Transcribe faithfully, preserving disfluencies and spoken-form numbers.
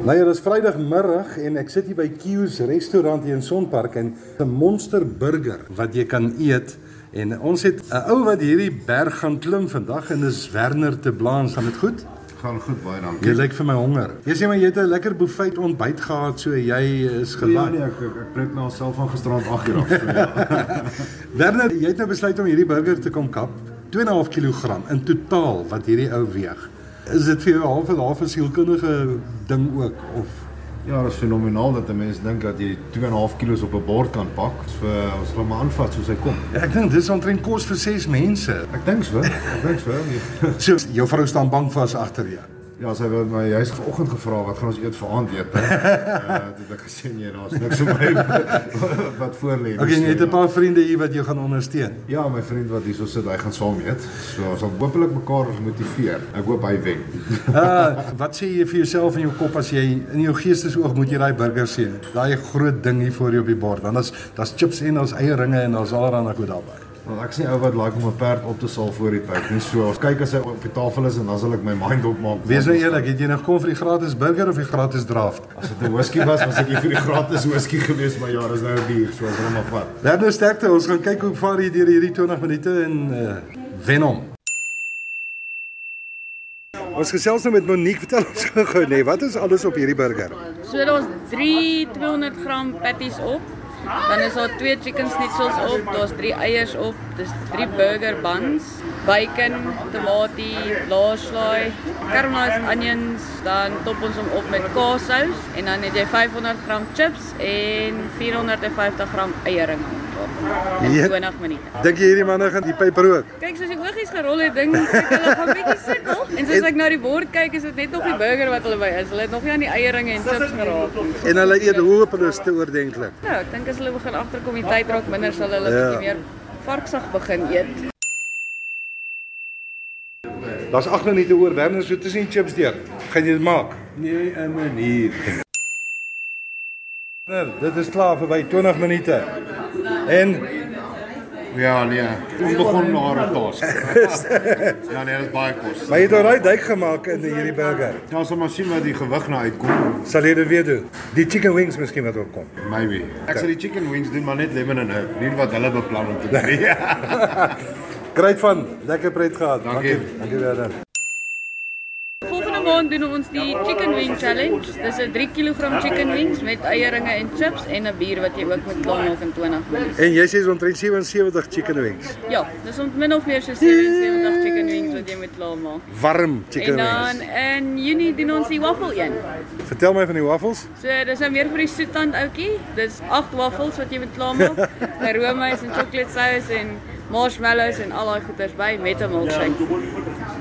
Nou ja, dis Vrydagmiddag en ek sit hier by Q's restaurant hier in Sonpark en 'n monster burger wat jy kan eet. En ons het 'n ou wat hierdie berg gaan klim vandag en dis Werner te Blaans. Gaan dit goed? Gaan goed, baie dankie. Jy lyk vir my honger. Jy sê maar jy het 'n lekker buffet ontbyt gehad, so jy is Ja, gelaat. nee, ek, ek, ek pret my alself van gisterand agt uur af. So, ja. Werner, jy het nou besluit om hierdie burger te kom kap. twee en 'n half kilogram in totaal wat hierdie ou weeg. Is dit vir jou half en half 'n sielkundige ding ook of Ja, dat is fenomenaal dat 'n mens dink dat jy twee en 'n half kilos op 'n bord kan pak. So ons gaan maar aanvat soos hy kom. ja, ek dink dis omtrent kos vir ses mense. Ek dink so. Ek dink so. So jou vrou staan bankvas agter jou. Ja, sy het my juist vanoggend gevra wat gaan ons eet vir aandete. uh, Dit ek gesê nee, daar's niks vir my wat voor lê. Okay, jy het 'n paar vriende hier wat jou gaan ondersteun. Ja, my vriend wat hierso sit, hy gaan saam eet. So ons sal hopelik mekaar motiveer. Ek hoop hy wen. Uh, wat sê jy vir jouself in jou kop as jy in jou geestesoog moet jy daai burger sien? Daai groot ding hier voor jou op die bord. Dan is daar's chips en daar's eieringe en daar's allerlei goed daarbey. Want ek sien ou wat like om 'n perd op te saal voor die tyd. Nie so. Ons kyk as hy op die tafel is en dan sal ek my mind opmaak. Wees nou eerlik, het jy nog kom vir die gratis burger of die gratis draft? As dit 'n whisky was, was ek hier vir die gratis whisky gewees, maar ja, dis nou 'n bier, so ons gaan maar vat. Werner, sterkte, ons gaan kyk hoe vaar jy deur hierdie twintig minute en uh, wen hom. Ons gesels nou met Monique, vertel ons gou-gou nee, wat is alles op hierdie burger? So daar's drie tweehonderd gram patties op. Dan is daar twee chicken schnitzels op, daar's drie eiers op, dis drie burger buns, bacon, tamatie, laaslaai, caramelized onions, dan top ons hom op met kaassous en dan het jy vyfhonderd gram chips en vierhonderdvyftig gram eiering in Ja. twintig minute. Dink jy hierdie manne gaan die pyp rook? Kyk, soos die oogies gerol het, dink ek hulle gaan bietjie sukkel. En soos ek na die bord kyk, is dit net nog die burger wat hulle by is. Hulle het nog nie aan die eiering en chips geraak nie. En hulle eet hopeloos te oordentlik. Ja, ek dink as hulle begin agterkom die tyd raak minder, sal hulle Ja. bietjie meer varksag begin eet. Daar's agt minute oor. Werner, so tussen die chips deur. Gaan jy dit maak? Nee, 'n manier. Werner, dit is klaar vir by twintig minute. En Ja, nee. Ons begin na 'n task. Ja, nee, dit is baie kos. maar jy het al daai duik gemaak in hierdie burger. Ja, ons sal maar sien wat die gewig nou uitkom. Sal jy dit weer doen? Die chicken wings miskien wat ook kom. Maybe. Ek sal die chicken wings doen, maar net lemon en herb, nie wat hulle beplan om te doen nie. Great van, lekker pret gehad. Dankie. Dankie Werner. Volgende maand doen ons die chicken wing challenge. Dis 'n drie kilogram chicken wings met eieringe en chips en 'n bier wat jy ook moet klaarmaak in twintig minute. En jy sê so omtrent sewensewentig chicken wings. Ja, dis ont min of meer so sewensewentig chicken wings wat jy moet klaarmaak. Warm chicken En dan wings. in Junie doen ons die waffle een. Vertel my van die waffles. So dis nou meer vir die soettand ouetjie. Dis agt waffles wat jy moet klaarmaak. Roomys en chocolate sauce en marshmallows en al daai goeders by met 'n milkshake.